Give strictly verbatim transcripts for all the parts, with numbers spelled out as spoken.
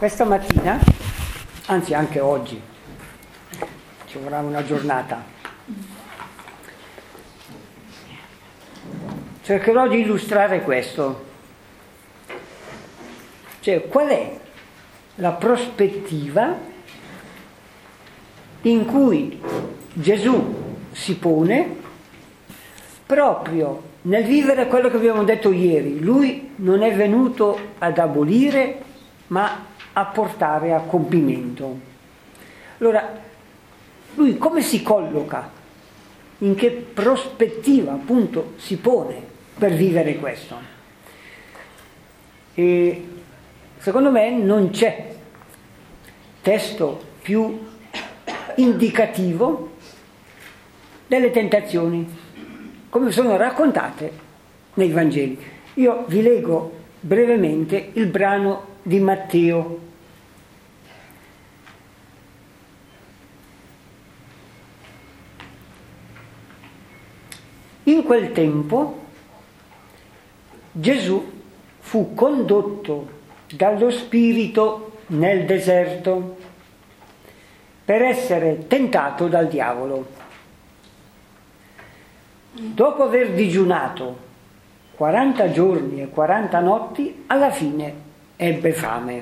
Questa mattina, anzi anche oggi, ci vorrà una giornata, cercherò di illustrare questo. Cioè, qual è la prospettiva in cui Gesù si pone proprio nel vivere quello che abbiamo detto ieri. Lui non è venuto ad abolire, ma a portare a compimento. Allora, lui come si colloca? In che prospettiva, appunto, si pone per vivere questo? E secondo me non c'è testo più indicativo delle tentazioni, come sono raccontate nei Vangeli. Io vi leggo brevemente il brano di Matteo. In quel tempo Gesù fu condotto dallo Spirito nel deserto per essere tentato dal diavolo. Dopo aver digiunato quaranta giorni e quaranta notti, alla fine ebbe fame.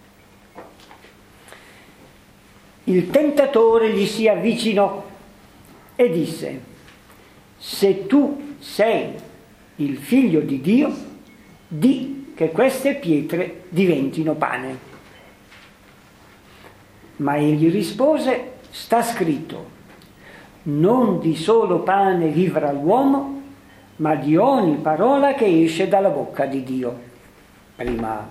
Il tentatore gli si avvicinò e disse: se tu sei il figlio di Dio, di che queste pietre diventino pane. Ma egli rispose: sta scritto, non di solo pane vivrà l'uomo, ma di ogni parola che esce dalla bocca di Dio. Prima.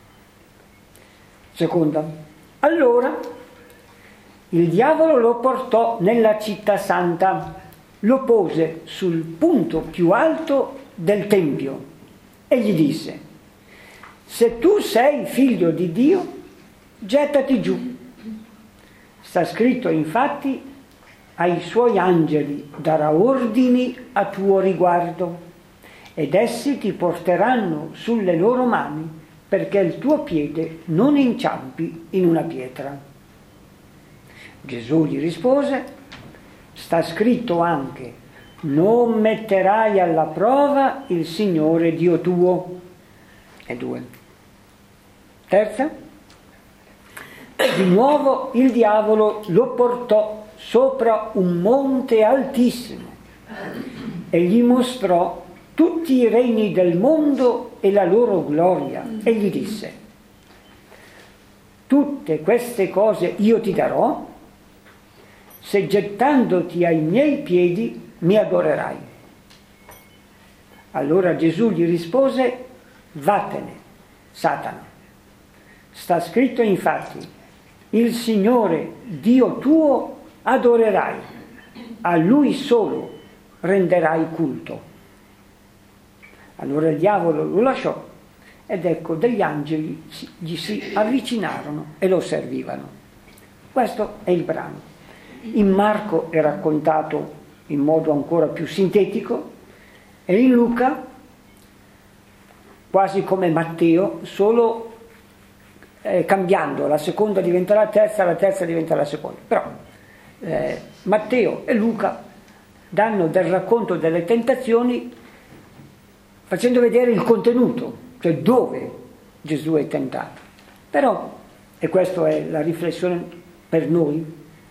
Seconda. Allora il diavolo lo portò nella città santa, lo pose sul punto più alto del tempio e gli disse: se tu sei figlio di Dio, gettati giù. Sta scritto infatti: ai suoi angeli darà ordini a tuo riguardo ed essi ti porteranno sulle loro mani perché il tuo piede non inciampi in una pietra. Gesù gli rispose: sta scritto anche: non metterai alla prova il Signore Dio tuo. E due. Terza. Di nuovo il diavolo lo portò sopra un monte altissimo e gli mostrò tutti i regni del mondo e la loro gloria e gli disse: tutte queste cose io ti darò se gettandoti ai miei piedi mi adorerai. Allora Gesù gli rispose: vattene, Satana. Sta scritto infatti: il Signore Dio tuo adorerai, a Lui solo renderai culto. Allora il diavolo lo lasciò ed ecco degli angeli gli si avvicinarono e lo servivano. Questo è il brano. In Marco è raccontato in modo ancora più sintetico e in Luca quasi come Matteo, solo eh, cambiando, la seconda diventa la terza, la terza diventa la seconda. Però eh, Matteo e Luca danno del racconto delle tentazioni facendo vedere il contenuto, cioè dove Gesù è tentato. Però, e questa è la riflessione per noi,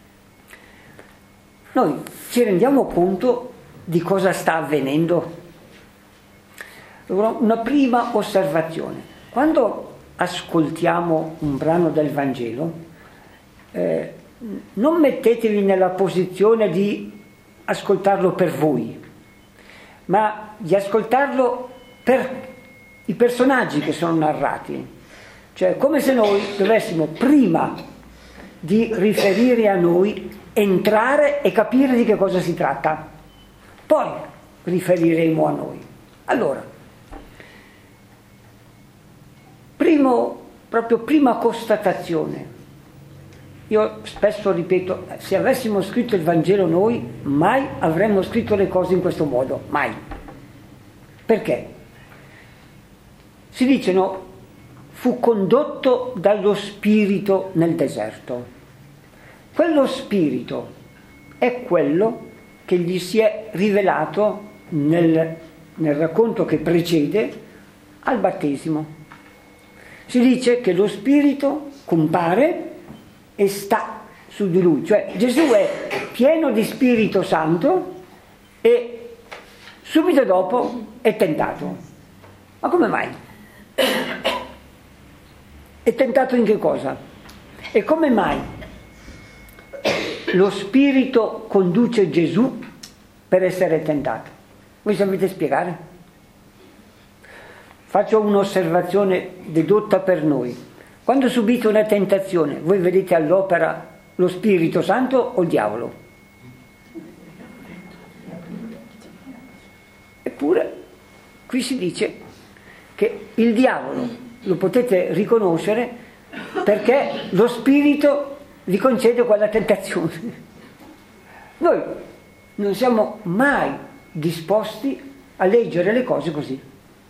noi ci rendiamo conto di cosa sta avvenendo. Allora, una prima osservazione: quando ascoltiamo un brano del Vangelo, eh, non mettetevi nella posizione di ascoltarlo per voi, ma di ascoltarlo per i personaggi che sono narrati. Cioè, come se noi dovessimo, prima di riferire a noi, entrare e capire di che cosa si tratta. Poi riferiremo a noi. Allora, primo, proprio prima constatazione. Io spesso ripeto, se avessimo scritto il Vangelo noi, mai avremmo scritto le cose in questo modo, mai. Perché? Si dicono fu condotto dallo Spirito nel deserto. Quello Spirito è quello che gli si è rivelato nel, nel racconto che precede al battesimo. Si dice che lo Spirito compare e sta su di lui, cioè Gesù è pieno di Spirito Santo e subito dopo è tentato. Ma come mai? È tentato in che cosa? E come mai lo Spirito conduce Gesù per essere tentato? Voi sapete spiegare? Faccio un'osservazione dedotta per noi. Quando subite una tentazione, voi vedete all'opera lo Spirito Santo o il diavolo? Eppure qui si dice che il diavolo lo potete riconoscere perché lo Spirito vi concede quella tentazione. Noi non siamo mai disposti a leggere le cose così.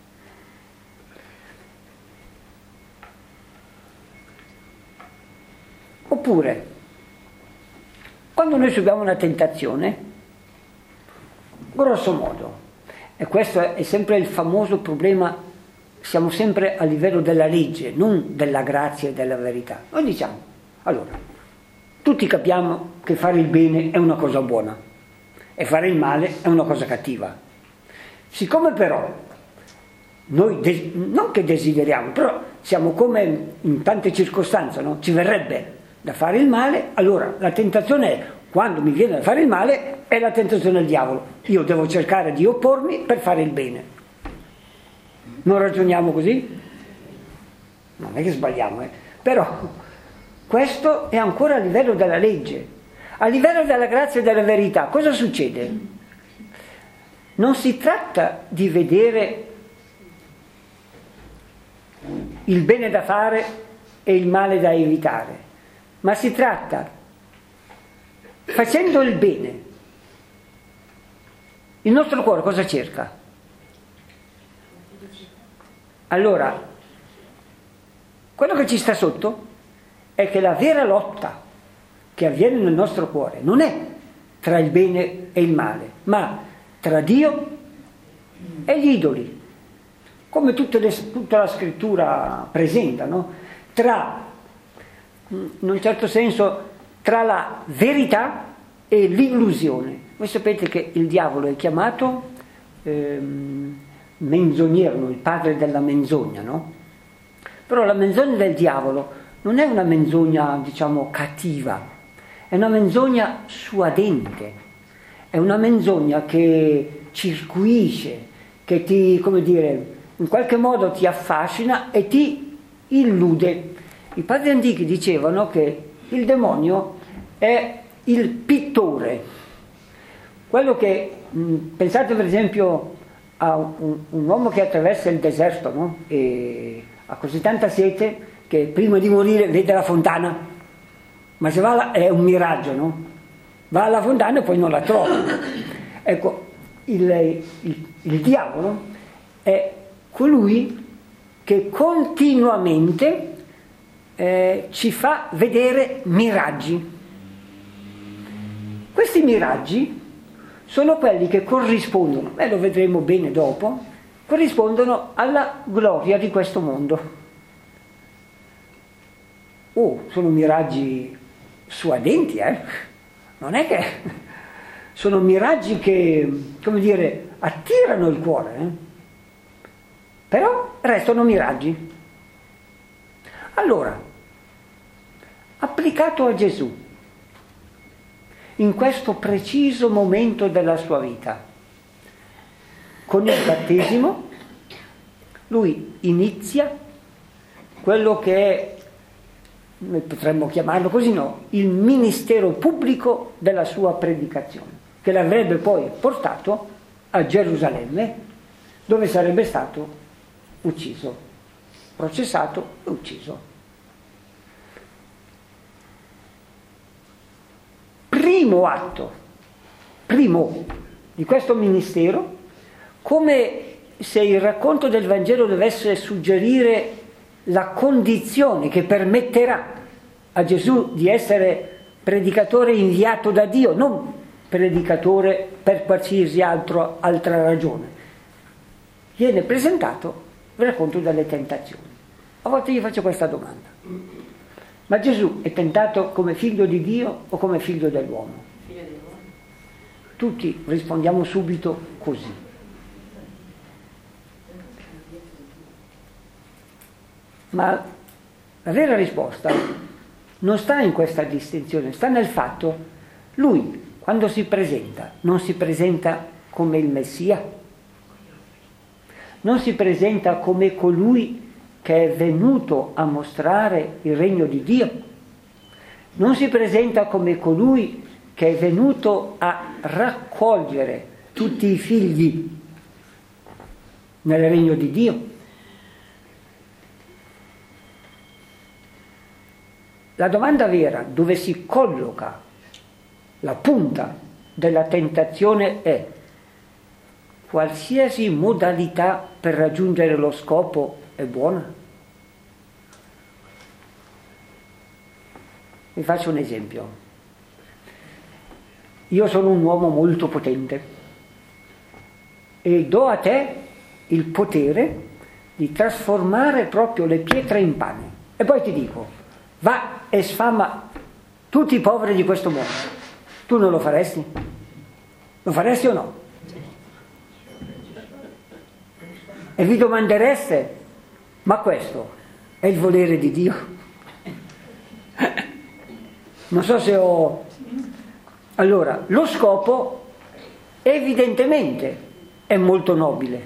Oppure, quando noi subiamo una tentazione, grosso modo, e questo è sempre il famoso problema, siamo sempre a livello della legge, non della grazia e della verità. Noi diciamo, allora, tutti capiamo che fare il bene è una cosa buona e fare il male è una cosa cattiva. Siccome però noi, des- non che desideriamo, però siamo come in tante circostanze, no? Ci verrebbe da fare il male, allora la tentazione è, quando mi viene da fare il male, è la tentazione del diavolo. Io devo cercare di oppormi per fare il bene. Non ragioniamo così? Non è che sbagliamo, eh? Però questo è ancora a livello della legge. A livello della grazia e della verità, cosa succede? Non si tratta di vedere il bene da fare e il male da evitare, ma si tratta, facendo il bene, il nostro cuore cosa cerca? Allora, quello che ci sta sotto è che la vera lotta che avviene nel nostro cuore non è tra il bene e il male, ma tra Dio e gli idoli, come tutte le, tutta la scrittura presenta, no? Tra, in un certo senso, tra la verità e l'illusione. Voi sapete che il diavolo è chiamato ehm, menzognero, il padre della menzogna, no? Però la menzogna del diavolo non è una menzogna, diciamo, cattiva, è una menzogna suadente, è una menzogna che circuisce, che ti, come dire, in qualche modo ti affascina e ti illude. I padri antichi dicevano che il demonio è il pittore, quello che, mh, pensate per esempio a un, un uomo che attraversa il deserto, no? E ha così tanta sete che prima di morire vede la fontana, ma se va là, è un miraggio, no? Va alla fontana e poi non la trova. Ecco, il, il, il diavolo è colui che continuamente eh, ci fa vedere miraggi. Questi miraggi sono quelli che corrispondono, e lo vedremo bene dopo, corrispondono alla gloria di questo mondo. Oh, sono miraggi suadenti, eh? Non è che sono miraggi che, come dire, attirano il cuore, eh? Però restano miraggi. Allora, applicato a Gesù, in questo preciso momento della sua vita, con il battesimo, lui inizia quello che è, noi potremmo chiamarlo così, no, il ministero pubblico della sua predicazione, che l'avrebbe poi portato a Gerusalemme, dove sarebbe stato ucciso, processato e ucciso. Primo atto, primo di questo ministero, come se il racconto del Vangelo dovesse suggerire la condizione che permetterà a Gesù di essere predicatore inviato da Dio, non predicatore per qualsiasi altro, altra ragione. Viene presentato il racconto delle tentazioni. A volte gli faccio questa domanda: ma Gesù è tentato come figlio di Dio o come figlio dell'uomo? Figlio dell'uomo. Tutti rispondiamo subito così. Ma la vera risposta non sta in questa distinzione, sta nel fatto: lui, quando si presenta, non si presenta come il Messia, non si presenta come colui che è venuto a mostrare il regno di Dio, non si presenta come colui che è venuto a raccogliere tutti i figli nel regno di Dio. La domanda vera dove si colloca la punta della tentazione è: qualsiasi modalità per raggiungere lo scopo è buona? Vi faccio un esempio. Io sono un uomo molto potente e do a te il potere di trasformare proprio le pietre in pane. E poi ti dico: va e sfama tutti i poveri di questo mondo. Tu non lo faresti? Lo faresti o no? E vi domandereste: ma questo è il volere di Dio? Non so se ho... Allora, lo scopo evidentemente è molto nobile,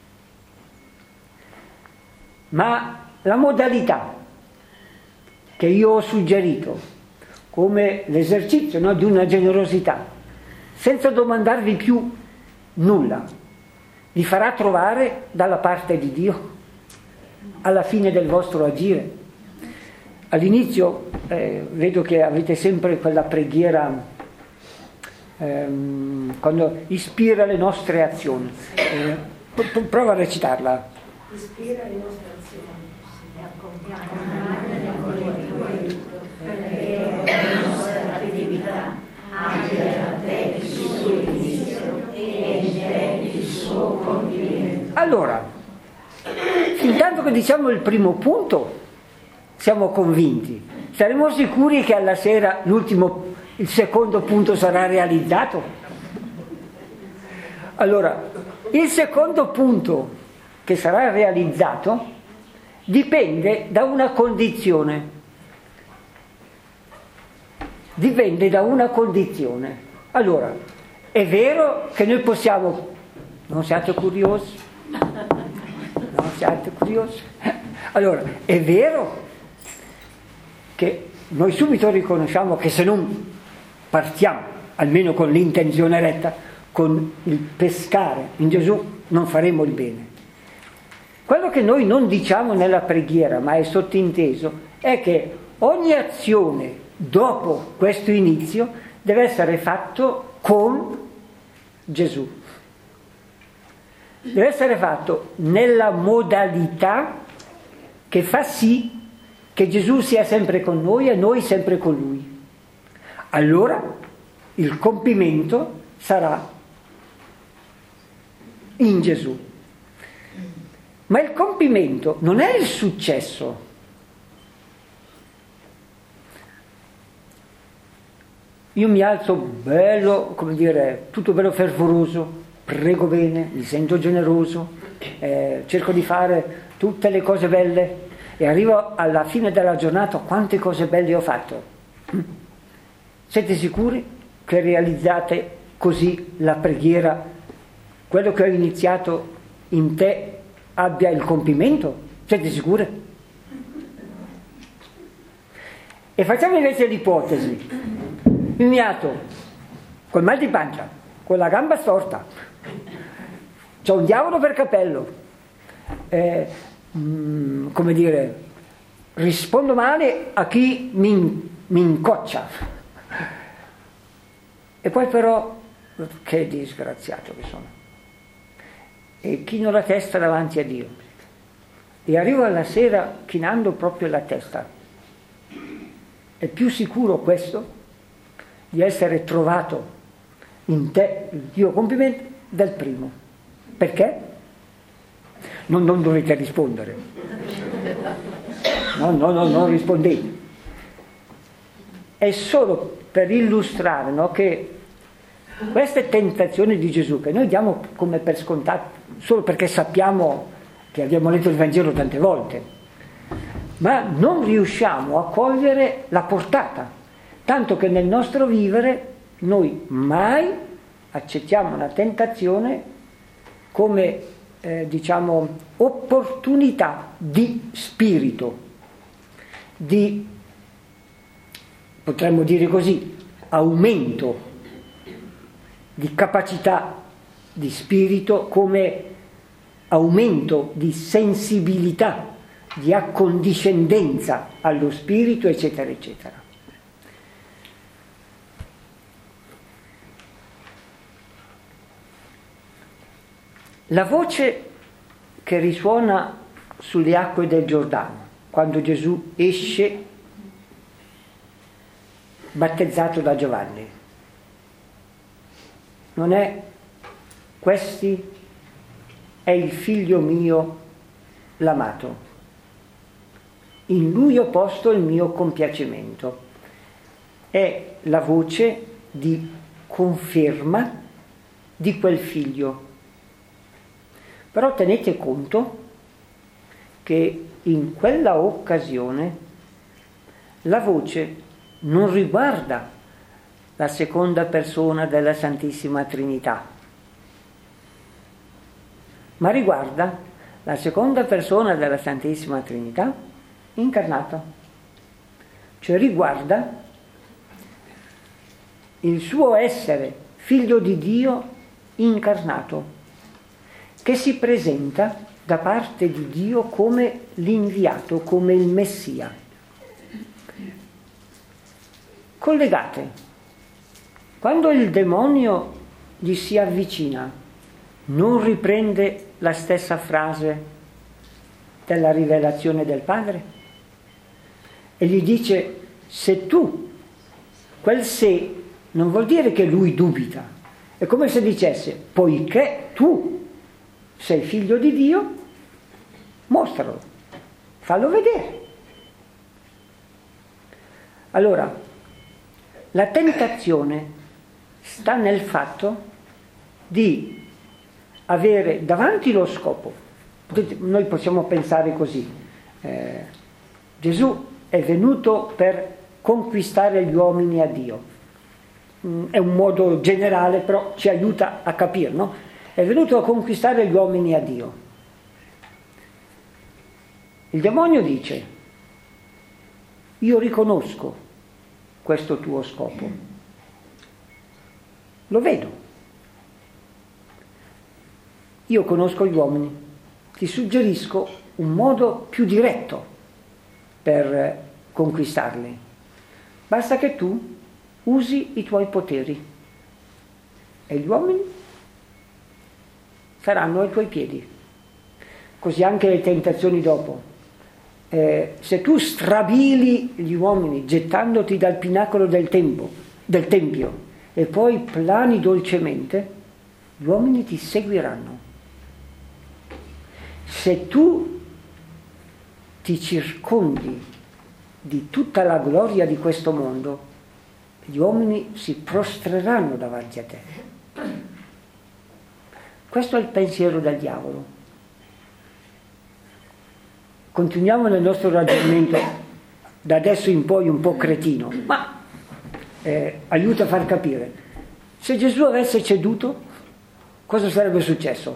ma la modalità che io ho suggerito come l'esercizio, no, di una generosità, senza domandarvi più nulla, vi farà trovare dalla parte di Dio alla fine del vostro agire. All'inizio eh, vedo che avete sempre quella preghiera ehm, quando ispira le nostre azioni. Eh, prova a recitarla. Ispira le nostre azioni e accompagna perché la nostra attività abbia a te il suo inizio e in te il suo compimento. Allora, intanto che diciamo il primo punto, siamo convinti. Saremo sicuri che alla sera l'ultimo, il secondo punto sarà realizzato? Allora, il secondo punto che sarà realizzato dipende da una condizione. Dipende da una condizione. Allora, è vero che noi possiamo... Non siate curiosi? Non siate curiosi? Allora, è vero che noi subito riconosciamo che se non partiamo, almeno con l'intenzione retta, con il pescare in Gesù, non faremo il bene. Quello che noi non diciamo nella preghiera, ma è sottinteso, è che ogni azione dopo questo inizio deve essere fatto con Gesù. Deve essere fatto nella modalità che fa sì che Gesù sia sempre con noi e noi sempre con Lui. Allora il compimento sarà in Gesù. Ma il compimento non è il successo. Io mi alzo bello, come dire, tutto bello fervoroso, prego bene, mi sento generoso, eh, cerco di fare tutte le cose belle e arrivo alla fine della giornata, quante cose belle ho fatto. Siete sicuri che realizzate così la preghiera, quello che ho iniziato in te abbia il compimento? Siete sicure? E facciamo invece l'ipotesi: iniziato col mal di pancia, con la gamba storta, c'ho un diavolo per capello, eh, mh, come dire, rispondo male a chi mi, mi incoccia, e poi però che disgraziato che sono, e chino la testa davanti a Dio. e arrivo alla sera chinando proprio la testa. È più sicuro questo di essere trovato in te, il Dio compimento, del primo. Perché? Non, non dovete rispondere. No, no, no, non rispondete. È solo per illustrare, no, che queste tentazioni di Gesù, che noi diamo come per scontate, solo perché sappiamo che abbiamo letto il Vangelo tante volte, ma non riusciamo a cogliere la portata, tanto che nel nostro vivere noi mai accettiamo una tentazione come, eh, diciamo, opportunità di spirito, di, potremmo dire così, aumento di capacità di spirito, come aumento di sensibilità, di accondiscendenza allo spirito, eccetera, eccetera. La voce che risuona sulle acque del Giordano, quando Gesù esce battezzato da Giovanni, non è: questi è il figlio mio l'amato, in lui ho posto il mio compiacimento. È la voce di conferma di quel figlio. Però tenete conto che in quella occasione la voce non riguarda la seconda persona della Santissima Trinità, ma riguarda la seconda persona della Santissima Trinità incarnata, cioè riguarda il suo essere figlio di Dio incarnato, che si presenta da parte di Dio come l'inviato, come il Messia. Collegate, quando il demonio gli si avvicina, non riprende la stessa frase della rivelazione del Padre e gli dice: se tu, quel se non vuol dire che lui dubita, è come se dicesse: poiché tu sei figlio di Dio, mostralo, fallo vedere. Allora, la tentazione sta nel fatto di avere davanti lo scopo. Noi possiamo pensare così: eh, Gesù è venuto per conquistare gli uomini a Dio. Mm, è un modo generale, però ci aiuta a capire, no? È venuto a conquistare gli uomini a Dio. Il demonio dice: io riconosco questo tuo scopo, lo vedo, io conosco gli uomini, ti suggerisco un modo più diretto per conquistarli. Basta che tu usi i tuoi poteri e gli uomini saranno ai tuoi piedi. Così anche le tentazioni dopo. Eh, se tu strabili gli uomini gettandoti dal pinacolo del, tempo, del tempio e poi plani dolcemente, gli uomini ti seguiranno. Se tu ti circondi di tutta la gloria di questo mondo, gli uomini si prostreranno davanti a te. Questo è il pensiero del diavolo. Continuiamo nel nostro ragionamento da adesso in poi un po' cretino, ma eh, aiuta a far capire. Se Gesù avesse ceduto, cosa sarebbe successo?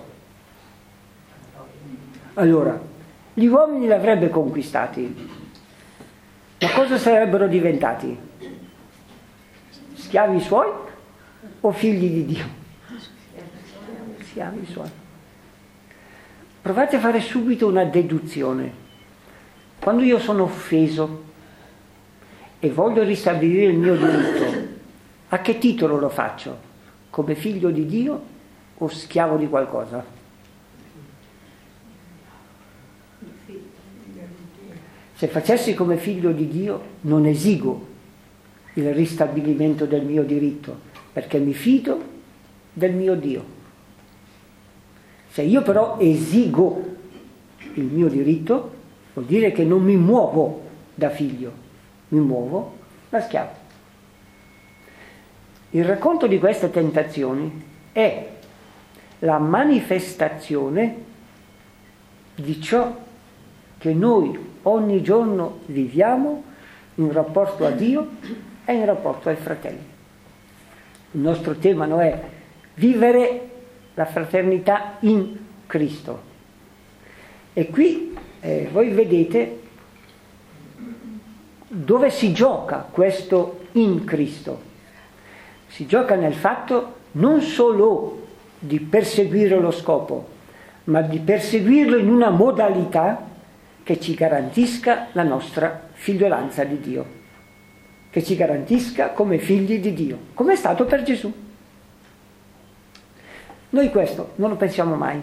Allora, gli uomini li avrebbe conquistati, ma cosa sarebbero diventati? Schiavi suoi o figli di Dio? Schiavi suoi. Provate a fare subito una deduzione. Quando io sono offeso e voglio ristabilire il mio diritto, a che titolo lo faccio? Come figlio di Dio o schiavo di qualcosa? Se facessi come figlio di Dio, non esigo il ristabilimento del mio diritto, perché mi fido del mio Dio. Se io però esigo il mio diritto, vuol dire che non mi muovo da figlio, mi muovo da schiavo. Il racconto di queste tentazioni è la manifestazione di ciò che noi ogni giorno viviamo in rapporto a Dio e in rapporto ai fratelli. Il nostro tema no, è vivere la fraternità in Cristo. E qui eh, voi vedete dove si gioca questo in Cristo. Si gioca nel fatto non solo di perseguire lo scopo, ma di perseguirlo in una modalità che ci garantisca la nostra figliolanza di Dio, che ci garantisca come figli di Dio, come è stato per Gesù. Noi questo non lo pensiamo mai.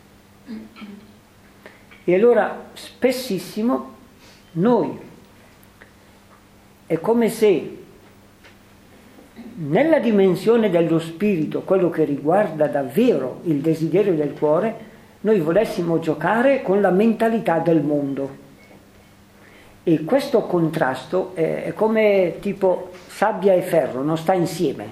E allora spessissimo noi è come se nella dimensione dello spirito, quello che riguarda davvero il desiderio del cuore, noi volessimo giocare con la mentalità del mondo. E questo contrasto è, è come tipo sabbia e ferro, non sta insieme.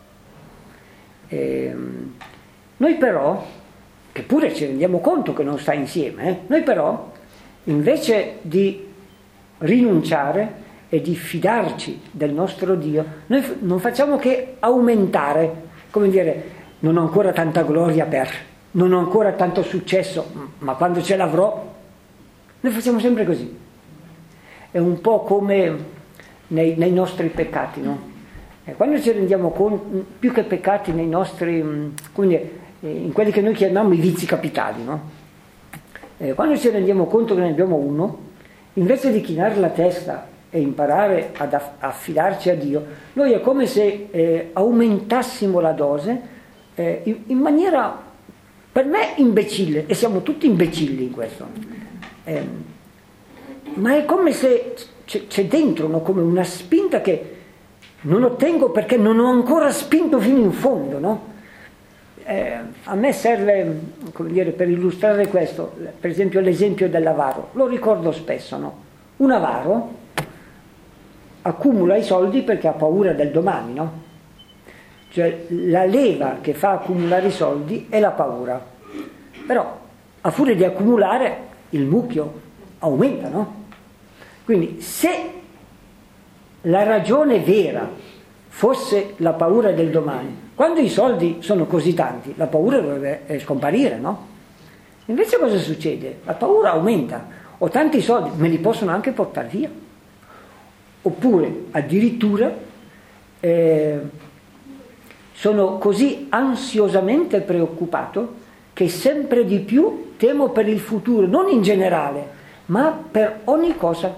E, noi però, che pure ci rendiamo conto che non sta insieme, eh, noi però, invece di rinunciare e di fidarci del nostro Dio, noi f- non facciamo che aumentare, come dire, non ho ancora tanta gloria per, non ho ancora tanto successo, ma quando ce l'avrò, noi facciamo sempre così. È un po' come nei, nei nostri peccati, no? E quando ci rendiamo conto, più che peccati, nei nostri, come dire, in quelli che noi chiamiamo i vizi capitali, no? E quando ci rendiamo conto che ne abbiamo uno, invece di chinare la testa e imparare ad affidarci a Dio, noi è come se eh, aumentassimo la dose eh, in, in maniera, per me, imbecille, e siamo tutti imbecilli in questo. Eh, ma è come se c'è, c'è dentro, no? Come una spinta che non ottengo perché non ho ancora spinto fino in fondo, no? Eh, a me serve, come dire, per illustrare questo, per esempio l'esempio dell'avaro, lo ricordo spesso, no? Un avaro accumula i soldi perché ha paura del domani, no? Cioè la leva che fa accumulare i soldi è la paura, però a furia di accumulare il mucchio aumenta, no? Quindi se la ragione vera fosse la paura del domani, quando i soldi sono così tanti, la paura dovrebbe scomparire, no? Invece cosa succede? La paura aumenta, ho tanti soldi, me li possono anche portare via. Oppure addirittura eh, sono così ansiosamente preoccupato che sempre di più temo per il futuro, non in generale, ma per ogni cosa.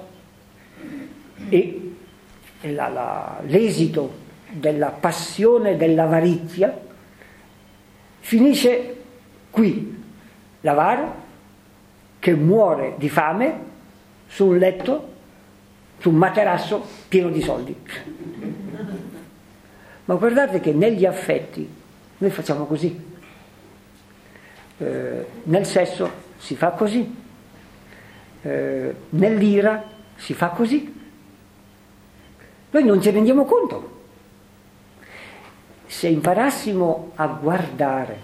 E la, la, l'esito della passione dell'avarizia finisce qui: l'avaro che muore di fame su un letto, su un materasso pieno di soldi. Ma guardate che negli affetti noi facciamo così, eh, nel sesso si fa così, eh, nell'ira si fa così. Noi non ci rendiamo conto. Se imparassimo a guardare,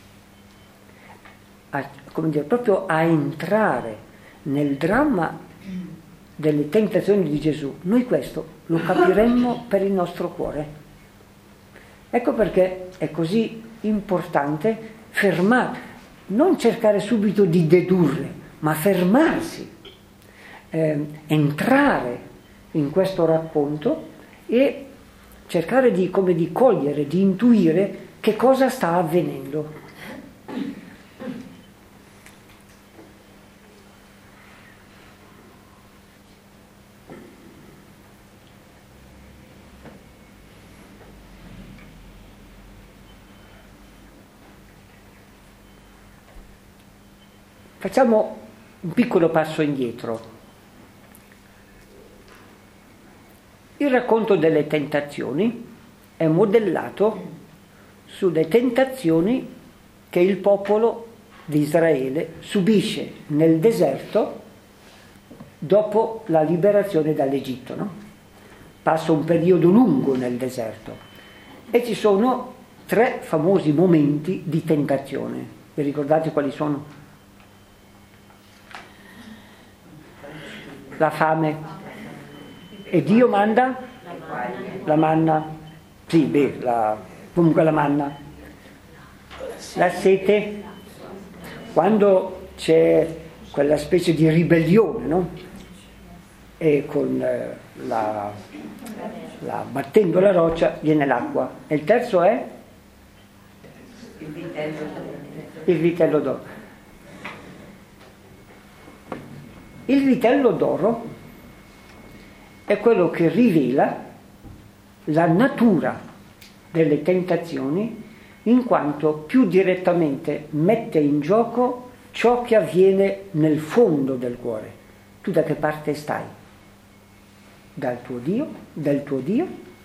a, come dire, proprio a entrare nel dramma delle tentazioni di Gesù, noi questo lo capiremmo per il nostro cuore. Ecco perché è così importante fermare, non cercare subito di dedurre, ma fermarsi, eh, entrare in questo racconto e cercare di, come di cogliere, di intuire che cosa sta avvenendo. Facciamo un piccolo passo indietro. Il racconto delle tentazioni è modellato sulle tentazioni che il popolo di Israele subisce nel deserto dopo la liberazione dall'Egitto, no? Passa un periodo lungo nel deserto e ci sono tre famosi momenti di tentazione. Vi ricordate quali sono? La fame. E Dio manda? La manna. Sì, beh, la, comunque la manna. La sete. Quando c'è quella specie di ribellione, no? E con eh, la, la battendo la roccia viene l'acqua. E il terzo è? Il vitello Il vitello d'oro. Il vitello d'oro è quello che rivela la natura delle tentazioni, in quanto più direttamente mette in gioco ciò che avviene nel fondo del cuore. Tu da che parte stai? Dal tuo Dio? Del tuo Dio?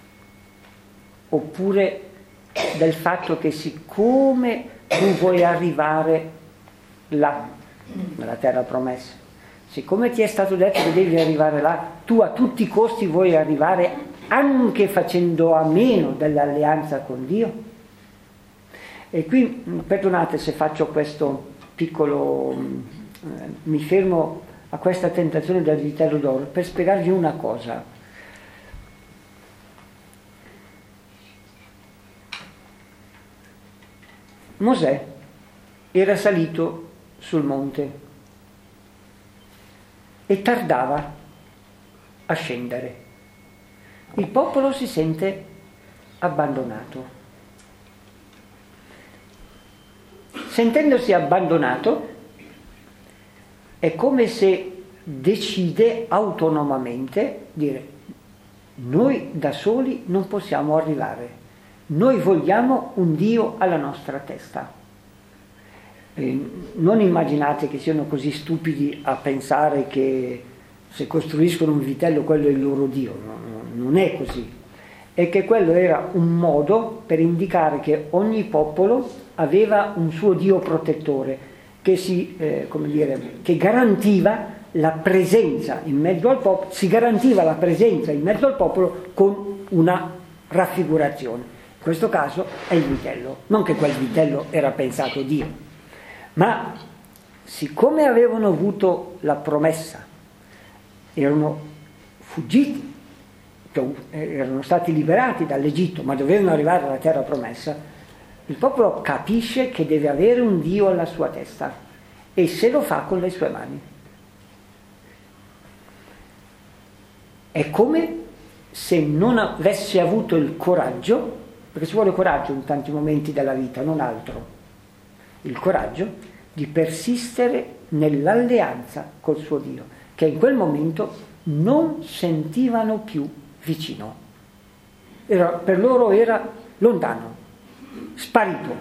Oppure del fatto che siccome tu vuoi arrivare là, nella terra promessa, siccome ti è stato detto che devi arrivare là, tu a tutti i costi vuoi arrivare anche facendo a meno dell'alleanza con Dio? E qui, perdonate se faccio questo piccolo, eh, mi fermo a questa tentazione del vitello d'oro per spiegarvi una cosa. Mosè era salito sul monte e tardava a scendere. Il popolo si sente abbandonato. Sentendosi abbandonato, è come se decide autonomamente dire: noi da soli non possiamo arrivare, noi vogliamo un Dio alla nostra testa. E non immaginate che siano così stupidi a pensare che se costruiscono un vitello quello è il loro Dio, no, non è così. È che quello era un modo per indicare che ogni popolo aveva un suo Dio protettore che, si, eh, come dire, che garantiva la presenza in mezzo al popolo, si garantiva la presenza in mezzo al popolo con una raffigurazione. In questo caso è il vitello, non che quel vitello era pensato Dio, ma siccome avevano avuto la promessa, erano fuggiti, erano stati liberati dall'Egitto, ma dovevano arrivare alla terra promessa, il popolo capisce che deve avere un Dio alla sua testa e se lo fa con le sue mani. È come se non avesse avuto il coraggio, perché ci vuole coraggio in tanti momenti della vita, non altro, il coraggio di persistere nell'alleanza col suo Dio, che in quel momento non sentivano più vicino. Era, per loro era lontano, sparito.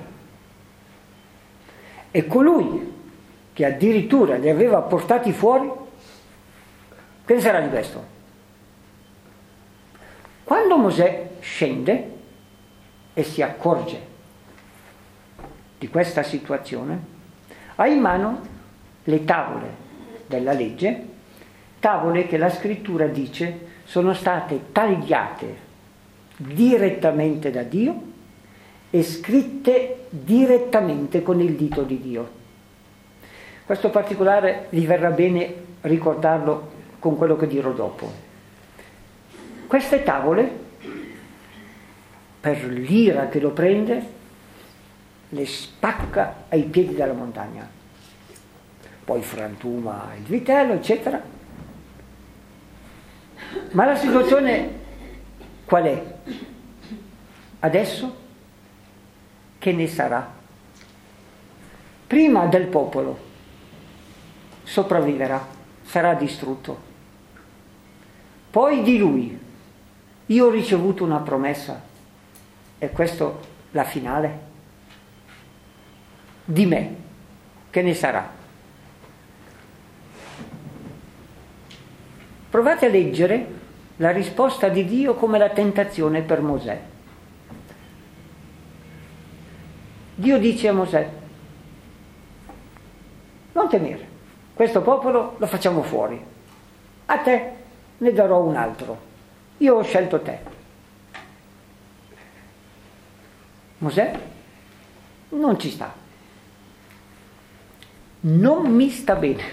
E colui che addirittura li aveva portati fuori, che ne sarà di questo? Quando Mosè scende e si accorge di questa situazione, ha in mano le tavole della legge, tavole che la scrittura dice sono state tagliate direttamente da Dio e scritte direttamente con il dito di Dio. Questo particolare vi verrà bene ricordarlo con quello che dirò dopo. Queste tavole, per l'ira che lo prende, le spacca ai piedi della montagna. Poi frantuma il vitello, eccetera. Ma la situazione qual è? Adesso che ne sarà? Prima del popolo sopravviverà, sarà distrutto. Poi di lui, io ho ricevuto una promessa, e questo la finale. Di me, che ne sarà? Provate a leggere la risposta di Dio come la tentazione per Mosè. Dio dice a Mosè: non temere, questo popolo lo facciamo fuori, a te ne darò un altro, io ho scelto te. Mosè non ci sta, non mi sta bene,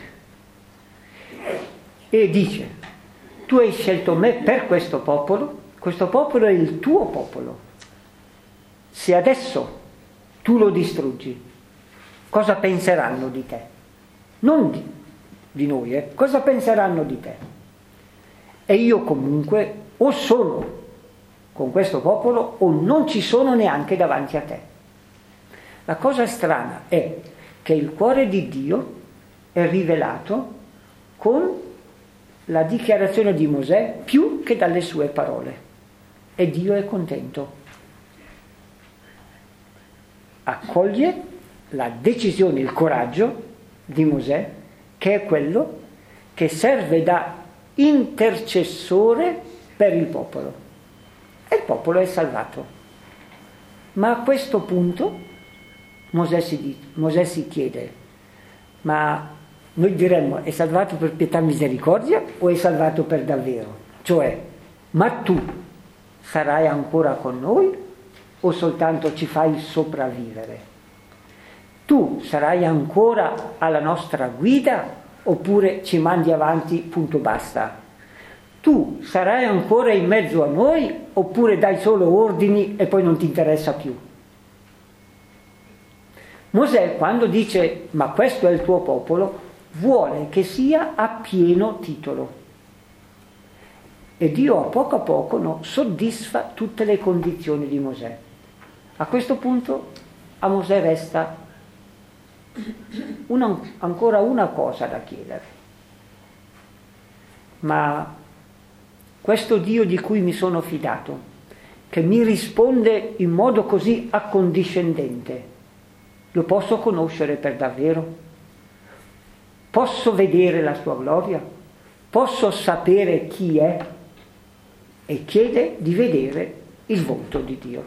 e dice: tu hai scelto me per questo popolo, questo popolo è il tuo popolo, se adesso tu lo distruggi, cosa penseranno di te? Non di, di noi, eh? Cosa penseranno di te? E io comunque o sono con questo popolo o non ci sono neanche davanti a te. La cosa strana è che il cuore di Dio è rivelato con la dichiarazione di Mosè più che dalle sue parole, e Dio è contento. Accoglie la decisione, il coraggio di Mosè, che è quello che serve da intercessore per il popolo, e il popolo è salvato. Ma a questo punto Mosè si, Mosè si chiede: ma noi diremmo, è salvato per pietà e misericordia o è salvato per davvero? Cioè, ma tu sarai ancora con noi o soltanto ci fai sopravvivere? Tu sarai ancora alla nostra guida oppure ci mandi avanti, punto basta? Tu sarai ancora in mezzo a noi oppure dai solo ordini e poi non ti interessa più? Mosè, quando dice ma questo è il tuo popolo, vuole che sia a pieno titolo, e Dio a poco a poco no, soddisfa tutte le condizioni di Mosè. A questo punto a Mosè resta una, ancora una cosa da chiedere: ma questo Dio di cui mi sono fidato, che mi risponde in modo così accondiscendente, lo posso conoscere per davvero? Posso vedere la sua gloria? Posso sapere chi è? E chiede di vedere il volto di Dio.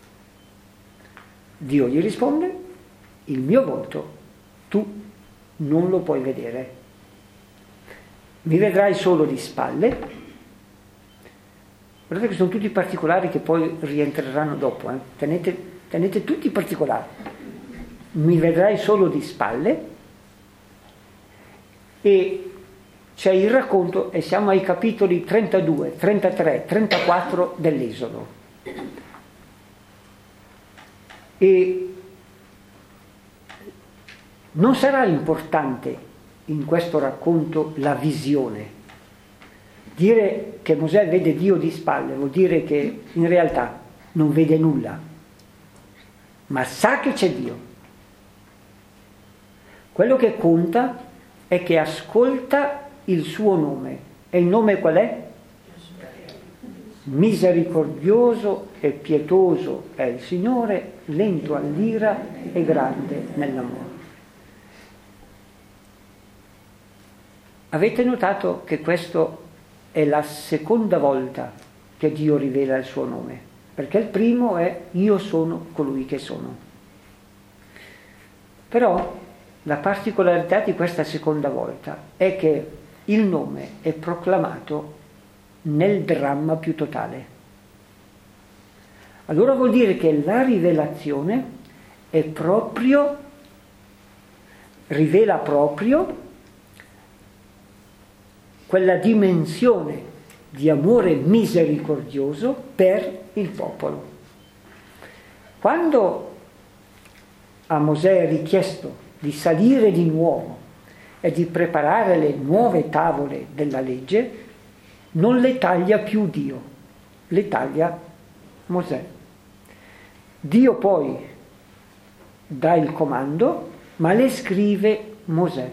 Dio gli risponde: il mio volto tu non lo puoi vedere, mi vedrai solo di spalle. Guardate che sono tutti particolari che poi rientreranno dopo, eh? tenete, tenete tutti i particolari. Mi vedrai solo di spalle, e c'è il racconto, e siamo ai capitoli trentadue, trentatré, trentaquattro dell'Esodo. E non sarà importante in questo racconto la visione. Dire che Mosè vede Dio di spalle vuol dire che in realtà non vede nulla, ma sa che c'è Dio. Quello che conta è che ascolta il suo nome. E il nome qual è? Misericordioso e pietoso è il Signore, lento all'ira e grande nell'amore. Avete notato che questo è la seconda volta che Dio rivela il suo nome? Perché il primo è: io sono colui che sono. Però la particolarità di questa seconda volta è che il nome è proclamato nel dramma più totale. Allora vuol dire che la rivelazione è proprio, rivela proprio quella dimensione di amore misericordioso per il popolo. Quando a Mosè è richiesto di salire di nuovo e di preparare le nuove tavole della legge, non le taglia più Dio, le taglia Mosè. Dio poi dà il comando, ma le scrive Mosè.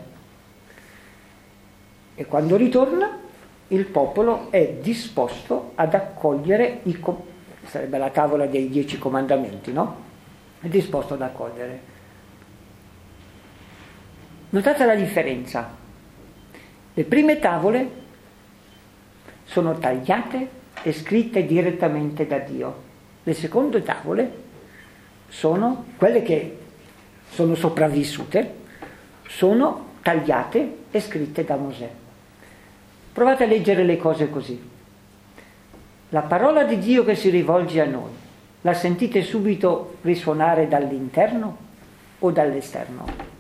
E quando ritorna, il popolo è disposto ad accogliere, i com- sarebbe la tavola dei dieci comandamenti, no? È disposto ad accogliere. Notate la differenza. Le prime tavole sono tagliate e scritte direttamente da Dio. Le seconde tavole sono quelle che sono sopravvissute, sono tagliate e scritte da Mosè. Provate a leggere le cose così. La parola di Dio che si rivolge a noi, la sentite subito risuonare dall'interno o dall'esterno?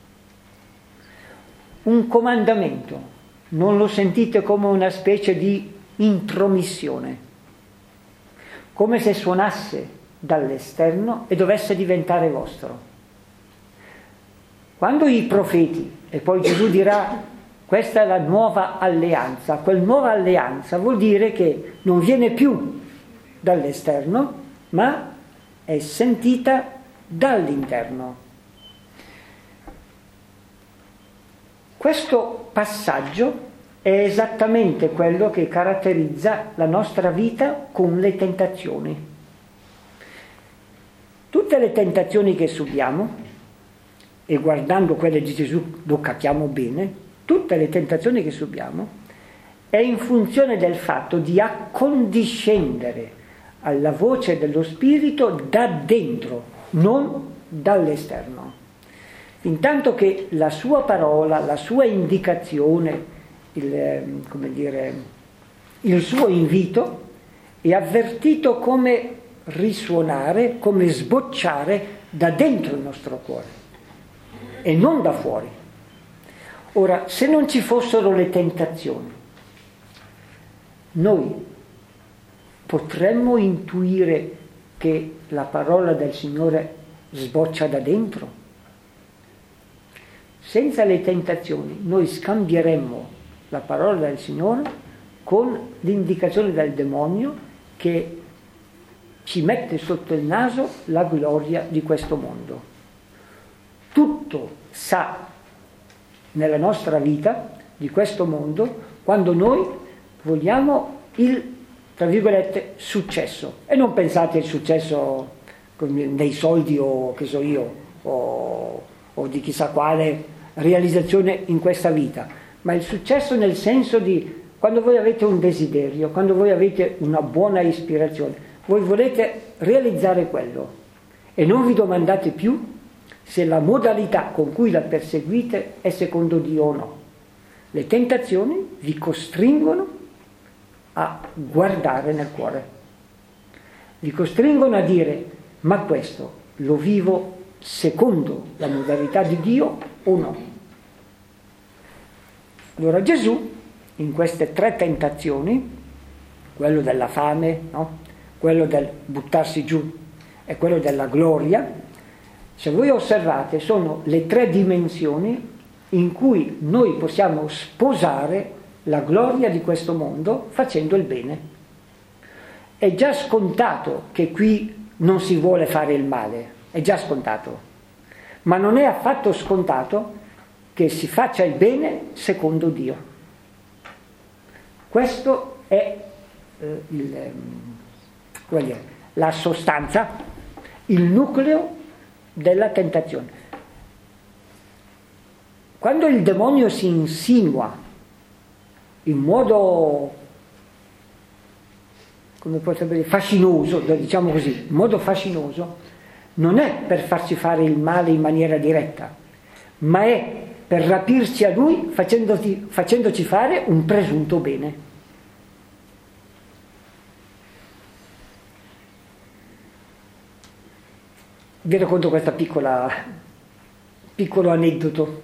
Un comandamento, non lo sentite come una specie di intromissione, come se suonasse dall'esterno e dovesse diventare vostro. Quando i profeti, e poi Gesù dirà questa è la nuova alleanza, quel nuova alleanza vuol dire che non viene più dall'esterno, ma è sentita dall'interno. Questo passaggio è esattamente quello che caratterizza la nostra vita con le tentazioni. Tutte le tentazioni che subiamo, e guardando quelle di Gesù lo capiamo bene, tutte le tentazioni che subiamo è in funzione del fatto di accondiscendere alla voce dello Spirito da dentro, non dall'esterno. Intanto che la sua parola, la sua indicazione, il, come dire, il suo invito è avvertito come risuonare, come sbocciare da dentro il nostro cuore e non da fuori. Ora, se non ci fossero le tentazioni, noi potremmo intuire che la parola del Signore sboccia da dentro? Senza le tentazioni noi scambieremmo la parola del Signore con l'indicazione del demonio che ci mette sotto il naso la gloria di questo mondo. Tutto sa nella nostra vita di questo mondo quando noi vogliamo il, tra virgolette, successo. E non pensate al successo dei soldi o che so io, o, o di chissà quale realizzazione in questa vita, ma il successo nel senso di quando voi avete un desiderio, quando voi avete una buona ispirazione, voi volete realizzare quello e non vi domandate più se la modalità con cui la perseguite è secondo Dio o no. Le tentazioni vi costringono a guardare nel cuore, vi costringono a dire ma questo lo vivo secondo la modalità di Dio o no? Allora Gesù in queste tre tentazioni, quello della fame, no? Quello del buttarsi giù e quello della gloria, se voi osservate sono le tre dimensioni in cui noi possiamo sposare la gloria di questo mondo facendo il bene. È già scontato che qui non si vuole fare il male, è già scontato, ma non è affatto scontato che si faccia il bene secondo Dio. Questo è eh, il, eh, la sostanza, il nucleo della tentazione. Quando il demonio si insinua in modo, come potrebbe dire, fascinoso, diciamo così, in modo fascinoso, non è per farci fare il male in maniera diretta, ma è per rapirci a lui facendoci, facendoci fare un presunto bene. Vi racconto questo piccolo aneddoto.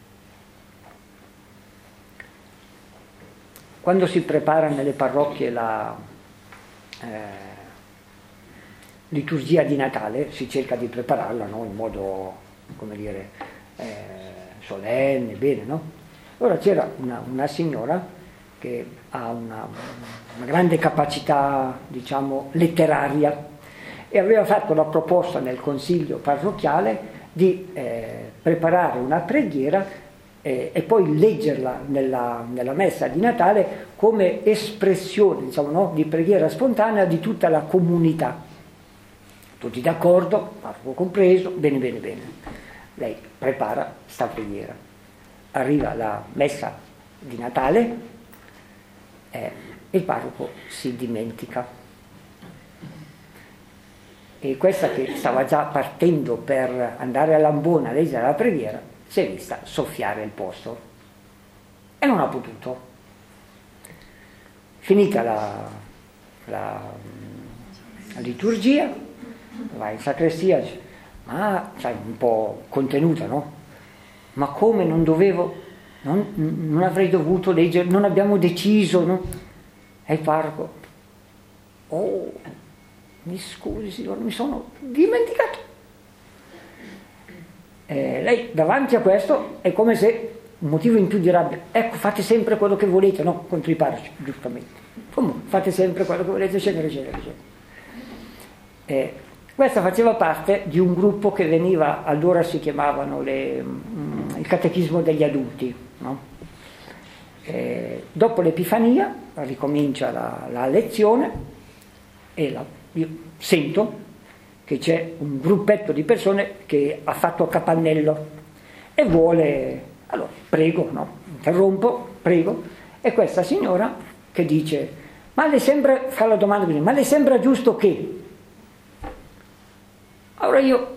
Quando si prepara nelle parrocchie la eh, liturgia di Natale, si cerca di prepararla, no? In modo, come dire, eh, solenne, bene, no? Allora c'era una, una signora che ha una, una grande capacità, diciamo, letteraria e aveva fatto la proposta nel consiglio parrocchiale di eh, preparare una preghiera e, e poi leggerla nella, nella messa di Natale come espressione, diciamo, no? Di preghiera spontanea di tutta la comunità. Tutti d'accordo, parroco compreso, bene, bene, bene. Lei prepara sta preghiera. Arriva la messa di Natale, eh, il parroco si dimentica. E questa che stava già partendo per andare a Lambona a leggere la preghiera, si è vista soffiare il posto e non ha potuto. Finita la, la, la liturgia, va in sacrestia, dice, ma sai, un po' contenuta, no? Ma come non dovevo, non, non avrei dovuto leggere, non abbiamo deciso, no? E il parroco, oh, mi scusi signore, mi sono dimenticato. Eh, lei davanti a questo è come se un motivo in più di rabbia, ecco, fate sempre quello che volete, no? Contro i parroci, giustamente. Comunque, fate sempre quello che volete, eccetera, eccetera, eccetera. Eh, questa faceva parte di un gruppo che veniva, allora si chiamavano le, mm, il catechismo degli adulti, no? Eh, dopo l'Epifania ricomincia la, la lezione e la, io sento che c'è un gruppetto di persone che ha fatto capannello e vuole, allora prego, no? Interrompo, prego, e questa signora che dice, ma le sembra, fa la domanda così, ma le sembra giusto che? Allora io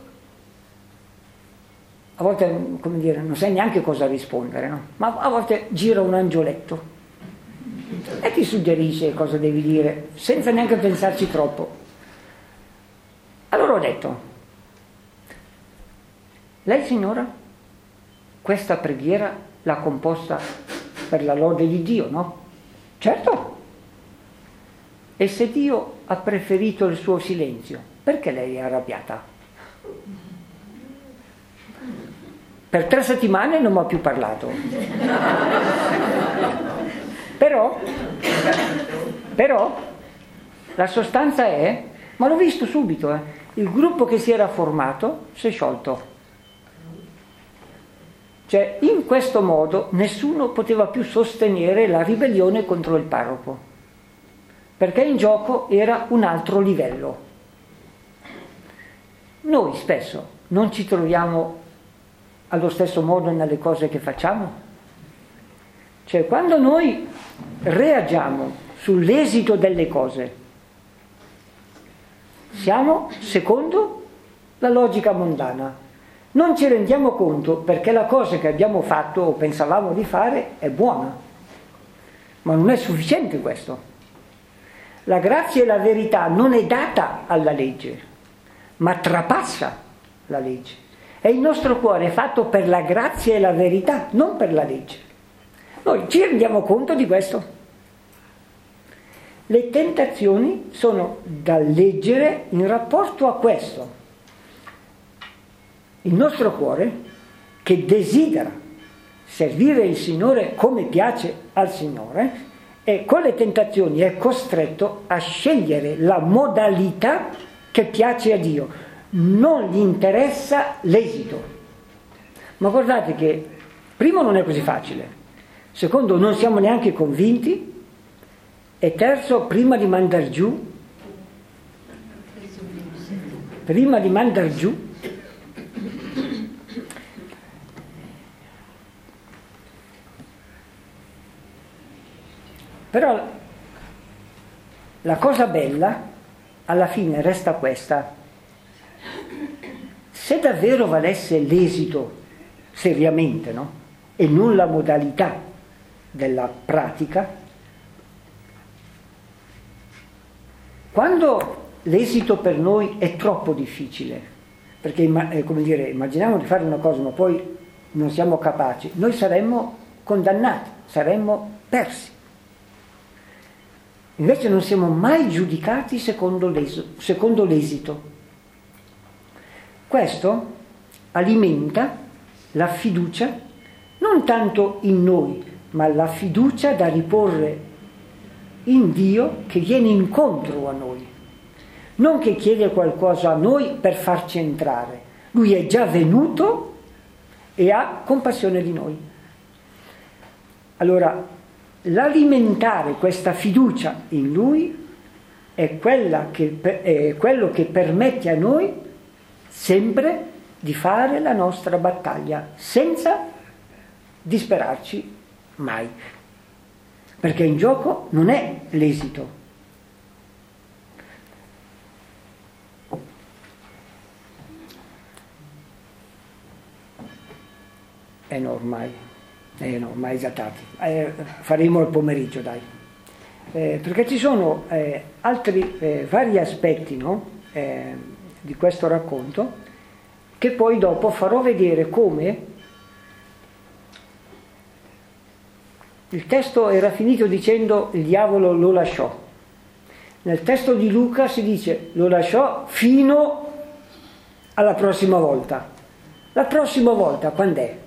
a volte, come dire, non sai neanche cosa rispondere, no? Ma a volte gira un angioletto e ti suggerisce cosa devi dire, senza neanche pensarci troppo. Allora ho detto, lei signora, questa preghiera l'ha composta per la lode di Dio, no? Certo. E se Dio ha preferito il suo silenzio, perché lei è arrabbiata? Per tre settimane non mi ha più parlato. Però, però, la sostanza è, ma l'ho visto subito, eh, il gruppo che si era formato si è sciolto. Cioè, in questo modo nessuno poteva più sostenere la ribellione contro il parroco, perché in gioco era un altro livello. Noi spesso non ci troviamo allo stesso modo nelle cose che facciamo. Cioè, quando noi reagiamo sull'esito delle cose, siamo secondo la logica mondana. Non ci rendiamo conto perché la cosa che abbiamo fatto o pensavamo di fare è buona, ma non è sufficiente questo. La grazia e la verità non è data alla legge, ma trapassa la legge. E il nostro cuore è fatto per la grazia e la verità, non per la legge. Noi ci rendiamo conto di questo. Le tentazioni sono da leggere in rapporto a questo. Il nostro cuore, che desidera servire il Signore come piace al Signore, e con le tentazioni è costretto a scegliere la modalità che piace a Dio. Non gli interessa l'esito. Ma guardate che, primo, non è così facile, secondo, non siamo neanche convinti, e terzo, prima di mandar giù, prima di mandar giù, però la cosa bella alla fine resta questa: se davvero valesse l'esito seriamente, no? E non la modalità della pratica, quando l'esito per noi è troppo difficile, perché eh, come dire, immaginiamo di fare una cosa ma poi non siamo capaci, noi saremmo condannati, saremmo persi. Invece non siamo mai giudicati secondo l'esito. Secondo l'esito. Questo alimenta la fiducia, non tanto in noi, ma la fiducia da riporre in Dio che viene incontro a noi. Non che chiede qualcosa a noi per farci entrare. Lui è già venuto e ha compassione di noi. Allora, l'alimentare questa fiducia in Lui è, quella che, è quello che permette a noi sempre di fare la nostra battaglia senza disperarci mai. perché in gioco non è l'esito. Eh no, ormai, eh no, ormai esattati. Eh, faremo il pomeriggio, dai. Eh, perché ci sono eh, altri eh, vari aspetti, no? eh, di questo racconto, che poi dopo farò vedere come il testo era finito dicendo il diavolo lo lasciò. Nel testo di Luca si dice lo lasciò fino alla prossima volta. La prossima volta quando è?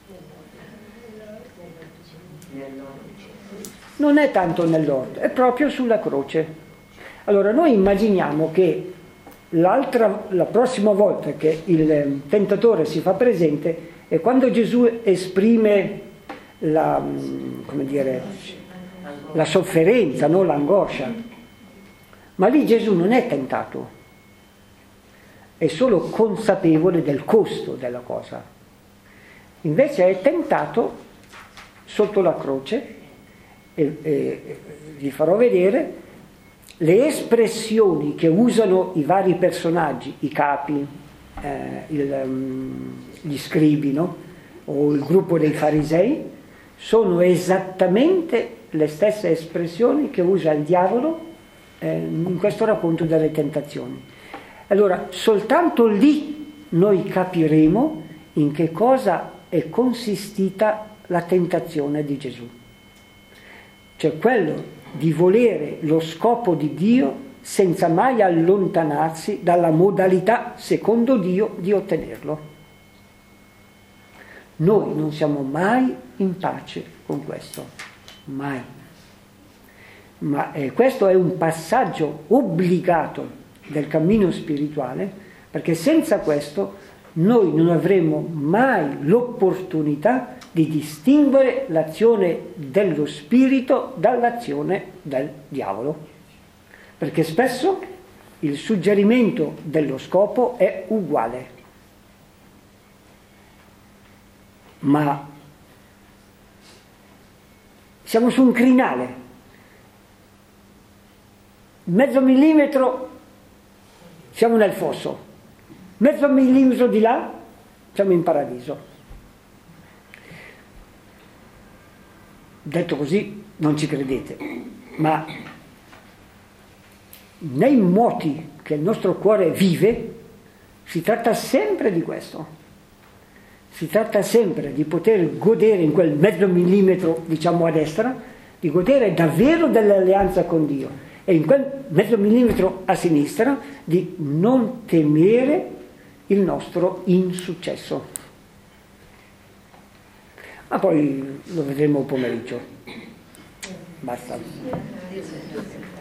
Non è tanto nell'orto, è proprio sulla croce. Allora noi immaginiamo che l'altra, la prossima volta che il tentatore si fa presente è quando Gesù esprime la, come dire, la sofferenza, no? L'angoscia. Ma lì Gesù non è tentato, è solo consapevole del costo della cosa. Invece è tentato sotto la croce. E, e vi farò vedere le espressioni che usano i vari personaggi, i capi, eh, il, um, gli scribi, no? O il gruppo dei farisei, sono esattamente le stesse espressioni che usa il diavolo eh, in questo racconto delle tentazioni. Allora, soltanto lì noi capiremo in che cosa è consistita la tentazione di Gesù. Cioè quello di volere lo scopo di Dio senza mai allontanarsi dalla modalità secondo Dio di ottenerlo. Noi non siamo mai in pace con questo, mai. Ma eh, questo è un passaggio obbligato del cammino spirituale, perché senza questo noi non avremo mai l'opportunità di distinguere l'azione dello spirito dall'azione del diavolo, perché spesso il suggerimento dello scopo è uguale, ma siamo su un crinale, mezzo millimetro siamo nel fosso, mezzo millimetro di là siamo in paradiso. Detto così non ci credete, ma nei moti che il nostro cuore vive si tratta sempre di questo, si tratta sempre di poter godere in quel mezzo millimetro, diciamo a destra, di godere davvero dell'alleanza con Dio, e in quel mezzo millimetro a sinistra di non temere il nostro insuccesso. Ma poi lo vedremo pomeriggio. Basta.